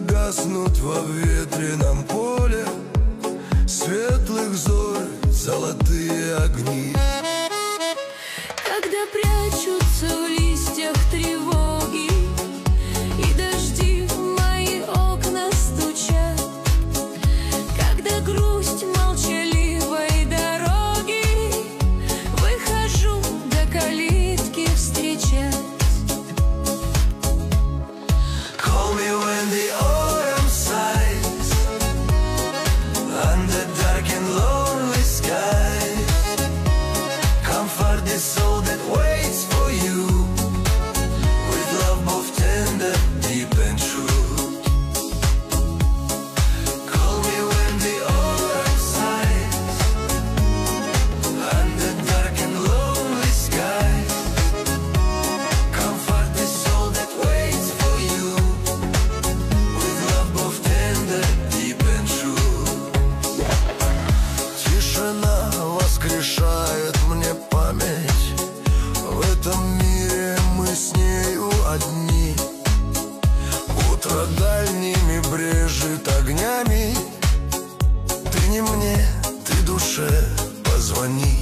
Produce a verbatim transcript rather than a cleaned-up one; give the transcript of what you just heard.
гаснут во ветреном поле светлых зорь золотые огни. Когда прячутся в листьях тревоги и дожди в мои окна стучат, когда грусть молчаливой дороги, выхожу до калитки встречать. Call me when the autumn sighs under dark and lonely skies. Comfort the soul that waits for you with love both tender, deep and true. Call me when the autumn sighs under dark and lonely skies. Comfort the soul that waits for you with love both tender, deep and true. Тишина воскрешает мне память. В этом мире мы с нею одни. Утро дальними брежет огнями. Ты не мне, ты душе позвони.